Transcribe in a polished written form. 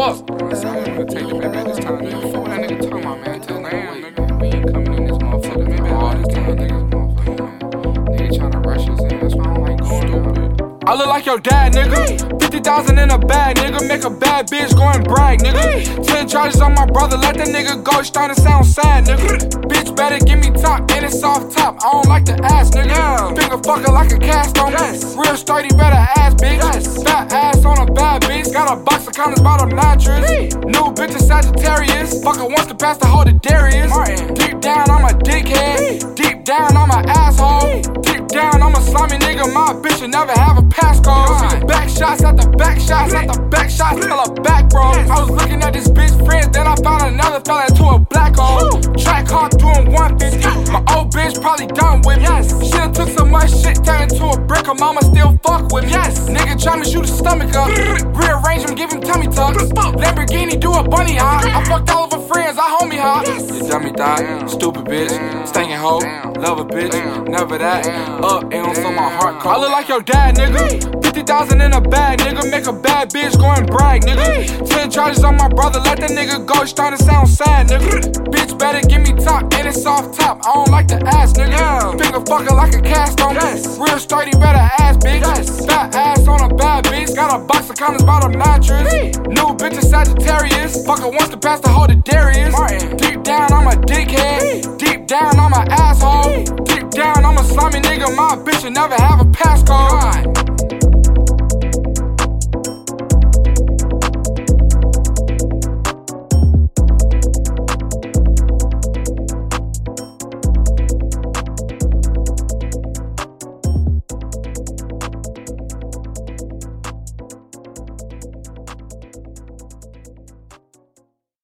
fuck? I'ma take the baby this time, nigga. Fuck what that nigga talking about, man. Tell nigga, nigga, we ain't coming in this motherfucker, maybe all this time, nigga. Nigga tryna rush us in, that's why I don't like going stupid. I look like your dad, nigga. 50,000 in a bag, nigga. Make a bad bitch go and brag, nigga. 10 charges on my brother, let that nigga go. It's starting to sound sad, nigga. Bitch better give me top, and it's off top. I don't like the ass, nigga. Finger fucker like a cast on me. Real sturdy, better ass, bitch. Fat ass on a bad bitch. Got a box of condoms by the mattress. New bitch is Sagittarius. Fucker wants to pass the hoe to Darius. Deep down, I'm a dickhead. Deep down, I'm an asshole. Deep down, I'm a slimy nigga. My bitch will never have a passcode. Back shots at the back shots at the back shots till a back, bro. I was looking at this bitch friend, then I found another fella into a black hole. Track hard doing 150. My old bitch probably done with me. Should've took so much shit, turned into a brick. Her mama still fuck with me. Nigga tryna shoot his stomach up. Rearrange him, give him tummy tucks. Lamborghini do a bunny hop. I fucked all of her friends, I homie hop. You dummy thought, stupid bitch, stinking hoe, love a bitch, never that. Up and on so my heart cold. I look like your dad, nigga. 50,000 in a bag, nigga. Make a bad bitch go and brag, nigga. 10 charges on my brother, let that nigga go. It's starting to sound sad, nigga. Bitch better give me top, and it's off top. I don't like the ass, nigga. Finger fucker like a cast on me. Real sturdy, better ass, bitch. Fat ass on a bad bitch. Got a box of condoms by the mattress. New bitch is Sagittarius. Fucker wants to pass the hoe to Darius. Deep down, I'm a dickhead. Deep down, I'm an asshole. Deep down, I'm a slimy nigga. My bitch will never have a passcode.